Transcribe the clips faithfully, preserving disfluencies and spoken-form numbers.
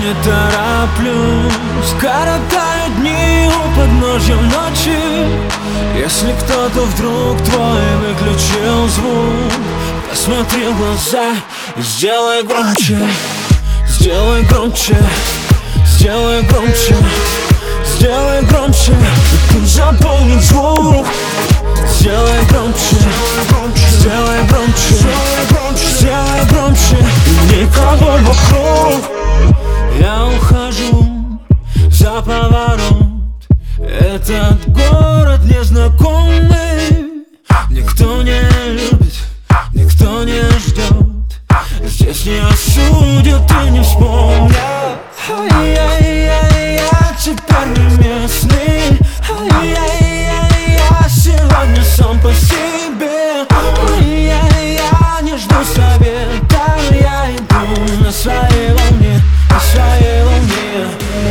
не тороплюсь, коротаю дни у подножья ночи. Если кто-то вдруг твой выключил звук, посмотри в глаза и сделай громче. Сделай громче, сделай громче, сделай громче, и пусть заполнит звук. Сделай громче, сделай громче, сделай громче, и никого вокруг. Я ухожу за поворот, этот город незнакомый. Никто не любит, никто не ждет, здесь не осудят и не вспомнят. Ай-яй-яй, я теперь не местный. Ай-яй-яй, я сегодня сам по себе. Ай-яй, я не жду совета, я иду на своей волне, на своей волне.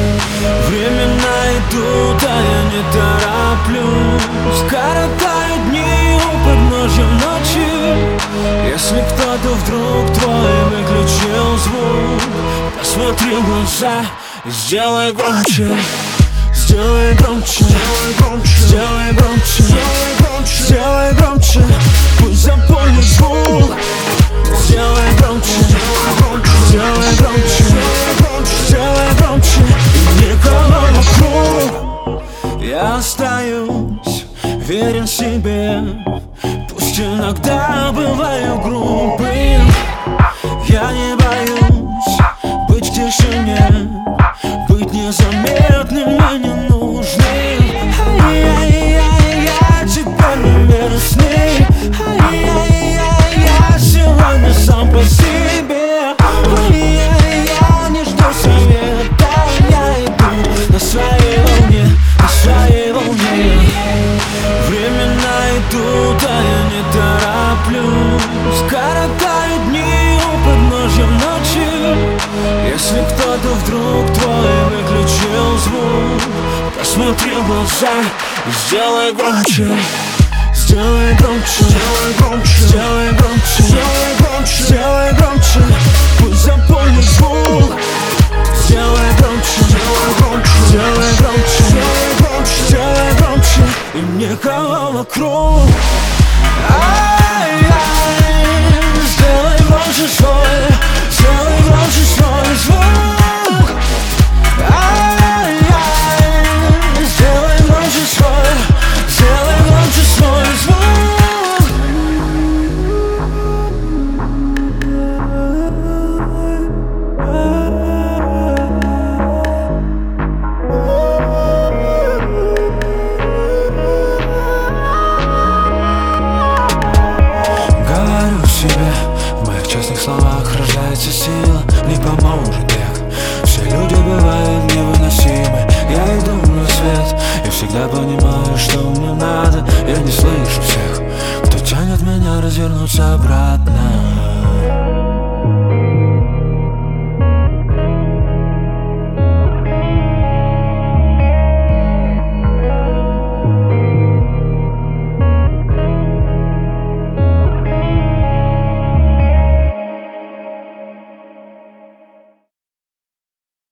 Времена идут, а я не тороплюсь, коротаю дни у подножья ночи. Если кто-то вдруг твой выключил звук, посмотри в глаза и сделай громче. Сделай громче, сделай громче, сделай громче, пусть заполнит звук. Сделай громче, сделай громче, сделай громче, и никого вокруг. Я остаюсь верен себе, пусть иногда бываю грубым. Я не боюсь быть в тишине, быть незаметным и ненужным. Ай-яй-яй, я теперь не местный. Ай-яй-яй, я сегодня сам по себе. Ай-яй, я не жду совета, я иду на своей волне, на своей волне. Времена идут, а я не тороплюсь, коротаю дни у подножья ночи. Если кто-то вдруг твой выключил звук, посмотри в глаза и сделай громче. Сделай громче, сделай громче, сделай громче, сделай громче, сделай громче, пусть заполнит звук. Сделай громче, сделай громче, сделай громче, сделай громче, сделай громче, и никого вокруг. Ай-яй, сделай громче свой.